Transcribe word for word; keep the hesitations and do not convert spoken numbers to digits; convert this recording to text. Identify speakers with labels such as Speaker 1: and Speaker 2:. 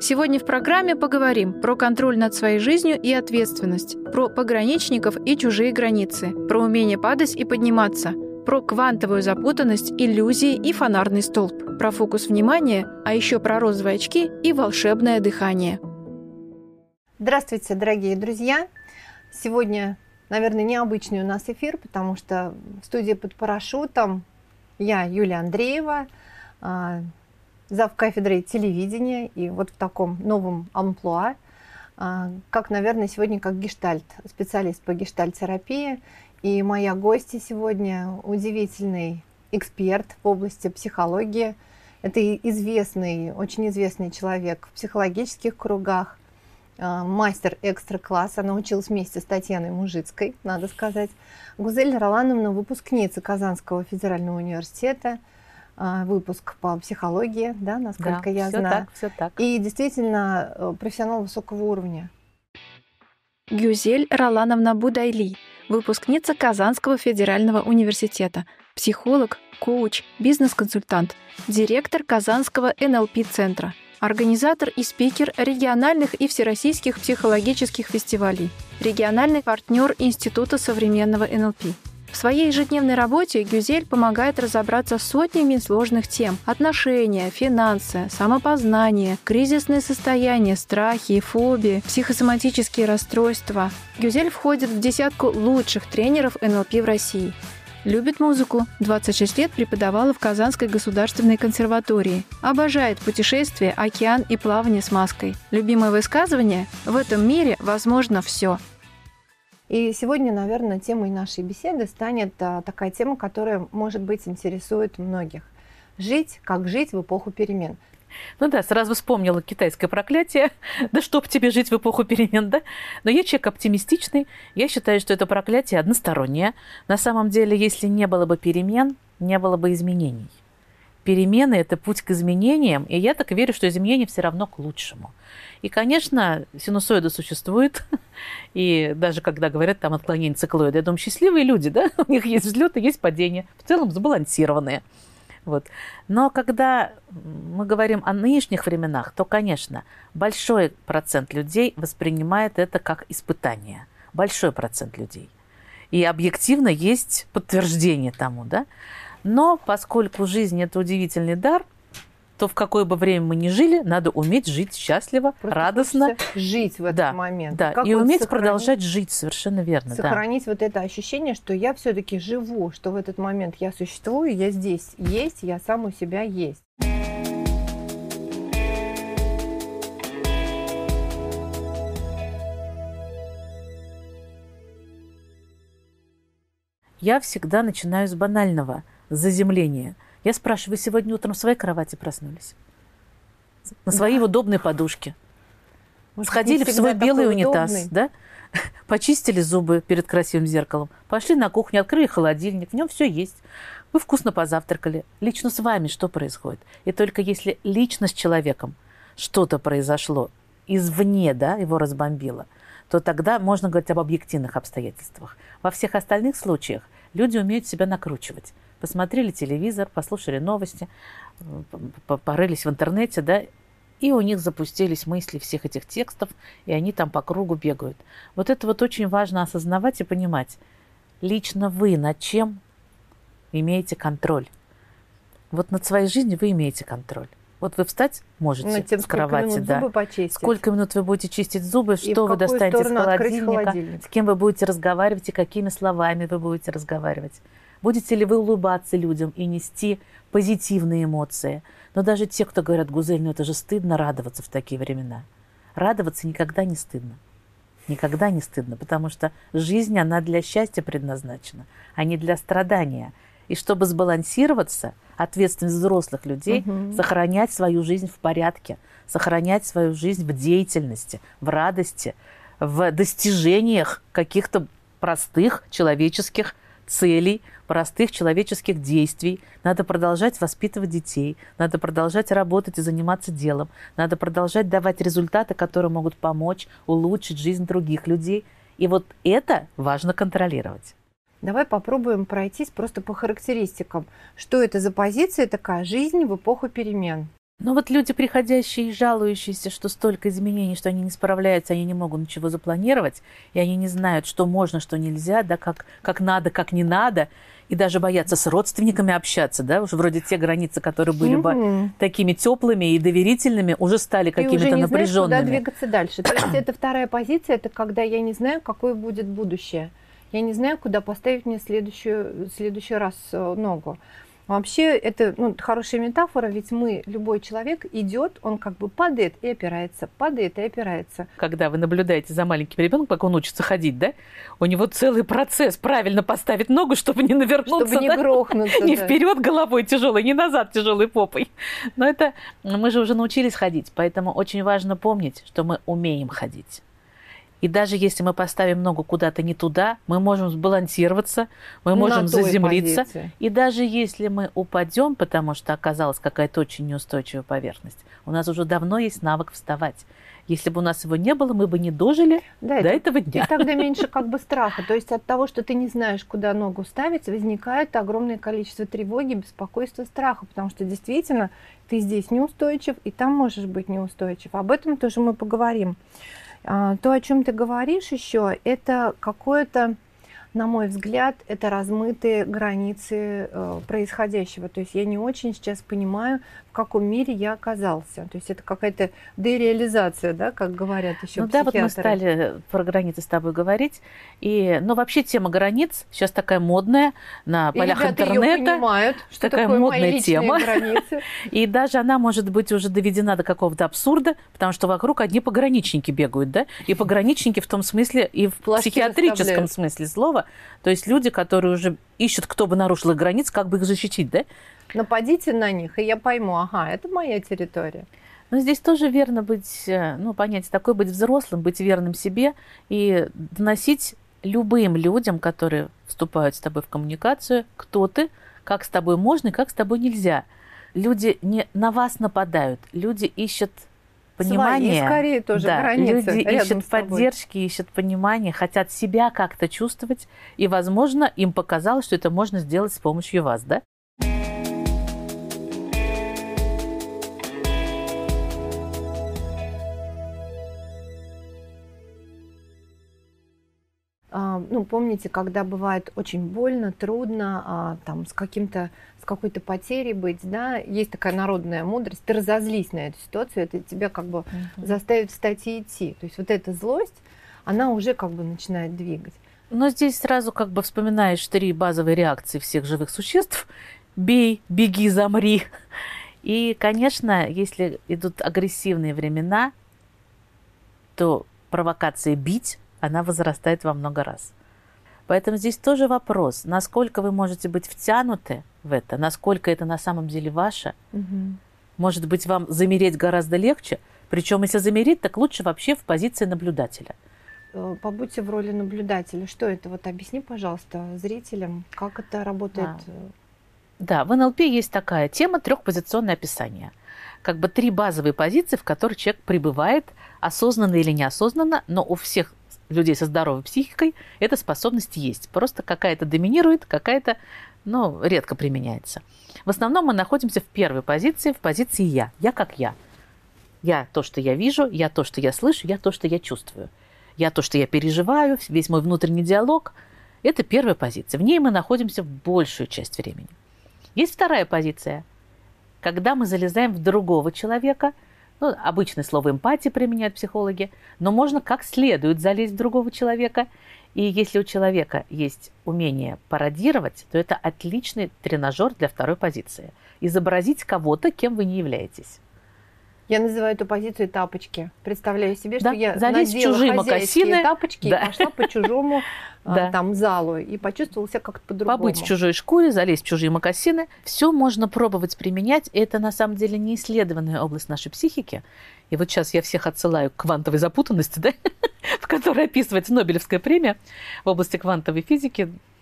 Speaker 1: Сегодня в программе поговорим про контроль над своей жизнью и ответственность, про пограничников и чужие границы, про умение падать и подниматься, про квантовую запутанность, иллюзии и фонарный столб, про фокус внимания, а еще про розовые очки и волшебное дыхание.
Speaker 2: Здравствуйте, дорогие друзья! Сегодня, наверное, необычный у нас эфир, потому что в студии под парашютом я, Юлия Андреева, зав. Кафедрой телевидения, и вот в таком новом амплуа, как, наверное, сегодня как гештальт, специалист по гештальт-терапии. И моя гостья сегодня удивительный эксперт в области психологии. Это известный, очень известный человек в психологических кругах, мастер экстра-класса. Она училась вместе с Татьяной Мужицкой, надо сказать. Гузель Ролановна, выпускница Казанского федерального университета, выпуск по психологии, да, насколько
Speaker 3: да,
Speaker 2: я
Speaker 3: все
Speaker 2: знаю.
Speaker 3: Так, все так.
Speaker 2: И действительно профессионал высокого уровня.
Speaker 1: Гюзель Ролановна Будайли, выпускница Казанского федерального университета, психолог, коуч, бизнес-консультант, директор Казанского эн эл пи-центра, организатор и спикер региональных и всероссийских психологических фестивалей, региональный партнер Института современного эн эл пи. В своей ежедневной работе Гюзель помогает разобраться с сотнями сложных тем: отношения, финансы, самопознание, кризисные состояния, страхи и фобии, психосоматические расстройства. Гюзель входит в десятку лучших тренеров эн эл пи в России. Любит музыку, двадцать шесть лет преподавала в Казанской государственной консерватории. Обожает путешествия, океан и плавание с маской. Любимое высказывание: «В этом мире возможно все».
Speaker 2: И сегодня, наверное, темой нашей беседы станет а, такая тема, которая, может быть, интересует многих. Жить, как жить в эпоху перемен.
Speaker 3: Ну да, сразу вспомнила китайское проклятие. Да чтоб тебе жить в эпоху перемен, да? Но я человек оптимистичный. Я считаю, что это проклятие одностороннее. На самом деле, если не было бы перемен, не было бы изменений. Перемены – это путь к изменениям, и я так верю, что изменения все равно к лучшему. И, конечно, синусоида существует, и даже когда говорят там отклонение циклоида, я думаю, счастливые люди, да, у них есть взлеты, есть падения, в целом сбалансированные. Вот. Но когда мы говорим о нынешних временах, то, конечно, большой процент людей воспринимает это как испытание. Большой процент людей. И объективно есть подтверждение тому, да. Но поскольку жизнь – это удивительный дар, то в какое бы время мы ни жили, надо уметь жить счастливо, просто радостно.
Speaker 2: Жить в этот
Speaker 3: да,
Speaker 2: момент.
Speaker 3: Да,
Speaker 2: как
Speaker 3: и
Speaker 2: вот
Speaker 3: уметь
Speaker 2: сохранить,
Speaker 3: продолжать жить, совершенно верно.
Speaker 2: Сохранить
Speaker 3: да.
Speaker 2: вот это ощущение, что я все-таки живу, что в этот момент я существую, я здесь есть, я сам у себя есть.
Speaker 3: Я всегда начинаю с банального, с заземления. Я спрашиваю, вы сегодня утром в своей кровати проснулись? На своей да. удобной подушке? Может, сходили в свой белый унитаз, удобный. Да? Почистили зубы перед красивым зеркалом, пошли на кухню, открыли холодильник, в нем все есть. Вы вкусно позавтракали. Лично с вами что происходит? И только если лично с человеком что-то произошло извне, да, его разбомбило, то тогда можно говорить об объективных обстоятельствах. Во всех остальных случаях люди умеют себя накручивать. Посмотрели телевизор, послушали новости, порылись в интернете, да, и у них запустились мысли всех этих текстов, и они там по кругу бегают. Вот это вот очень важно осознавать и понимать. Лично вы над чем имеете контроль? Вот над своей жизнью вы имеете контроль. Вот вы встать можете тем, с кровати, да. Сколько минут вы будете чистить зубы, и что вы достанете из холодильника, холодильник. С кем вы будете разговаривать и какими словами вы будете разговаривать. Будете ли вы улыбаться людям и нести позитивные эмоции? Но даже те, кто говорят: Гузель, ну это же стыдно радоваться в такие времена. Радоваться никогда не стыдно. Никогда не стыдно, потому что жизнь, она для счастья предназначена, а не для страдания. И чтобы сбалансироваться, ответственность взрослых людей, угу. сохранять свою жизнь в порядке, сохранять свою жизнь в деятельности, в радости, в достижениях каких-то простых человеческих целей, простых человеческих действий. Надо продолжать воспитывать детей, надо продолжать работать и заниматься делом, надо продолжать давать результаты, которые могут помочь улучшить жизнь других людей. И вот это важно контролировать.
Speaker 2: Давай попробуем пройтись просто по характеристикам. Что это за позиция такая, жизнь в эпоху перемен?
Speaker 3: Но вот люди, приходящие и жалующиеся, что столько изменений, что они не справляются, они не могут ничего запланировать, и они не знают, что можно, что нельзя, да, как, как надо, как не надо, и даже боятся с родственниками общаться, да, уже вроде те границы, которые были бы такими теплыми и доверительными, уже стали какими-то напряженными.
Speaker 2: Ты уже не знаешь, куда двигаться дальше. То есть это вторая позиция, это когда я не знаю, какое будет будущее. Я не знаю, куда поставить мне следующую, следующий раз ногу. Вообще, это ну, хорошая метафора, ведь мы, любой человек идет, он как бы падает и опирается, падает и опирается.
Speaker 3: Когда вы наблюдаете за маленьким ребенком, как он учится ходить, да, у него целый процесс правильно поставить ногу, чтобы не навернуться,
Speaker 2: чтобы не
Speaker 3: да?
Speaker 2: грохнуться,
Speaker 3: не
Speaker 2: да.
Speaker 3: вперед головой тяжелой, не назад тяжелой попой. Но это мы же уже научились ходить, поэтому очень важно помнить, что мы умеем ходить. И даже если мы поставим ногу куда-то не туда, мы можем сбалансироваться, мы можем заземлиться. Позиции. И даже если мы упадем, потому что оказалась какая-то очень неустойчивая поверхность, у нас уже давно есть навык вставать. Если бы у нас его не было, мы бы не дожили да, до это, этого дня.
Speaker 2: И тогда меньше как бы страха. То есть от того, что ты не знаешь, куда ногу ставить, возникает огромное количество тревоги, беспокойства, страха. Потому что действительно ты здесь неустойчив, и там можешь быть неустойчив. Об этом тоже мы поговорим. То, о чем ты говоришь еще, это какое-то, на мой взгляд, это размытые границы э, происходящего. То есть я не очень сейчас понимаю, в каком мире я оказался. То есть это какая-то дереализация, да, как говорят еще
Speaker 3: ну,
Speaker 2: психиатры.
Speaker 3: Да, вот мы стали про границы с тобой говорить. И, ну, вообще тема границ сейчас такая модная на полях
Speaker 2: и
Speaker 3: интернета.
Speaker 2: Её понимают, что
Speaker 3: такая
Speaker 2: такое
Speaker 3: модная
Speaker 2: мои
Speaker 3: тема.
Speaker 2: Границы.
Speaker 3: И даже она может быть уже доведена до какого-то абсурда, потому что вокруг одни пограничники бегают, да? И пограничники в том смысле, и в
Speaker 2: Плашки
Speaker 3: психиатрическом смысле слова. То есть люди, которые уже ищут, кто бы нарушил их границы, как бы их защитить, да?
Speaker 2: Нападите на них, и я пойму, ага, это моя территория.
Speaker 3: Но здесь тоже верно быть, ну, понятие такое, быть взрослым, быть верным себе и доносить любым людям, которые вступают с тобой в коммуникацию, кто ты, как с тобой можно и как с тобой нельзя. Люди не на вас нападают, люди ищут понимания.
Speaker 2: Свои, скорее тоже
Speaker 3: да,
Speaker 2: границы.
Speaker 3: Люди ищут поддержки, ищут понимания, хотят себя как-то чувствовать, и, возможно, им показалось, что это можно сделать с помощью вас, да?
Speaker 2: Ну, помните, когда бывает очень больно, трудно, а, там, с каким-то, с какой-то потерей быть, да, есть такая народная мудрость, ты разозлись на эту ситуацию, это тебя как бы uh-huh. заставит встать и идти. То есть вот эта злость, она уже как бы начинает двигать.
Speaker 3: Но здесь сразу как бы вспоминаешь три базовые реакции всех живых существ. Бей, беги, замри. И, конечно, если идут агрессивные времена, то провокация бить, она возрастает во много раз. Поэтому здесь тоже вопрос, насколько вы можете быть втянуты в это, насколько это на самом деле ваше.
Speaker 2: Угу.
Speaker 3: Может быть, вам замереть гораздо легче, причем если замереть, так лучше вообще в позиции наблюдателя.
Speaker 2: Побудьте в роли наблюдателя. Что это? Вот объясни, пожалуйста, зрителям, как это работает.
Speaker 3: А, да, в эн эл пи есть такая тема трехпозиционное описание. Как бы три базовые позиции, в которых человек пребывает, осознанно или неосознанно, но у всех людей со здоровой психикой эта способность есть. Просто какая-то доминирует, какая-то, ну, редко применяется. В основном мы находимся в первой позиции, в позиции «я». Я как я. Я то, что я вижу, я то, что я слышу, я то, что я чувствую. Я то, что я переживаю, весь мой внутренний диалог. Это первая позиция. В ней мы находимся большую часть времени. Есть вторая позиция. Когда мы залезаем в другого человека, ну, обычное слово эмпатия применяют психологи, но можно как следует залезть в другого человека. И если у человека есть умение пародировать, то это отличный тренажер для второй позиции. Изобразить кого-то, кем вы не являетесь.
Speaker 2: Я называю эту позицию тапочки. Представляю себе, что
Speaker 3: да,
Speaker 2: я
Speaker 3: залезть
Speaker 2: надела
Speaker 3: в чужие
Speaker 2: хозяйские
Speaker 3: мокасины,
Speaker 2: тапочки
Speaker 3: да.
Speaker 2: и пошла по чужому
Speaker 3: да.
Speaker 2: там залу и почувствовала себя как-то по-другому.
Speaker 3: Побыть в чужой шкуре, залезть в чужие мокасины. Все можно пробовать применять. Это на самом деле не исследованная область нашей психики. И вот сейчас я всех отсылаю к квантовой запутанности, да? в которой описывается Нобелевская премия в области квантовой физики.